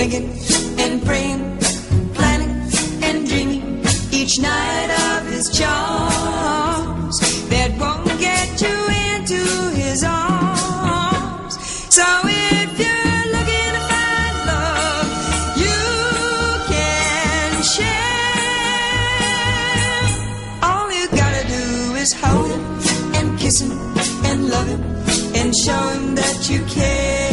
thinking and praying, planning and dreaming each night of his charms that won't get you into his arms. So if you're looking to find love you can share, all you gotta do is hold him and kiss him and love him and show him that you care.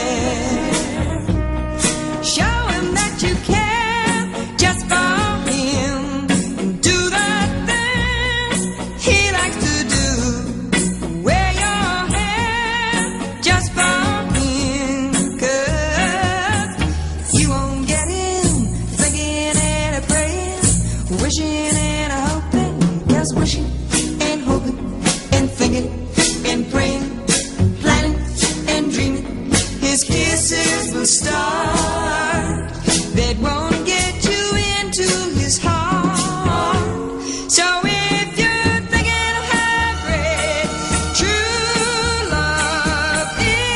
Show him that you care just for him, and do the things he likes to do. Wear your hair just for him, 'cause you won't get him thinking and praying, wishing and hoping, just wishing and hoping and thinking and praying, planning and dreaming. His kisses will start that won't get you into his heart. So if you're thinking of how great true love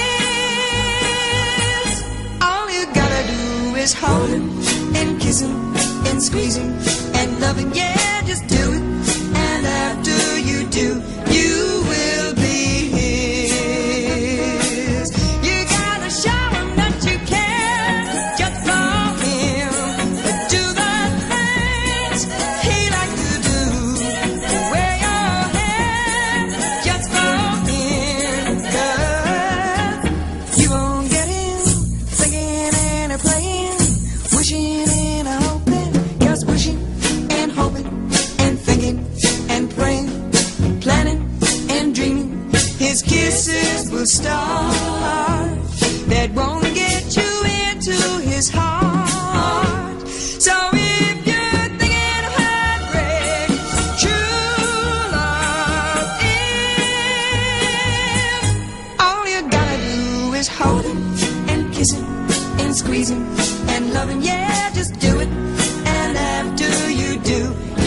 is, all you gotta do is hold him and kiss him and squeeze him and love him. Yeah, just do it, and after you do, you will be his. You gotta show him that you care just for him, but do the things he likes to do. Wear your hair just for him, 'cause you won't get him thinking and praying, wishing and hoping, just wishing and hoping and thinking and praying, planning and dreaming. His kisses will start that won't get you into his heart. So if you're thinking of how great true love is, all you gotta do is hold him and kiss him and squeeze him and love him. Yeah, just do it, and after you do,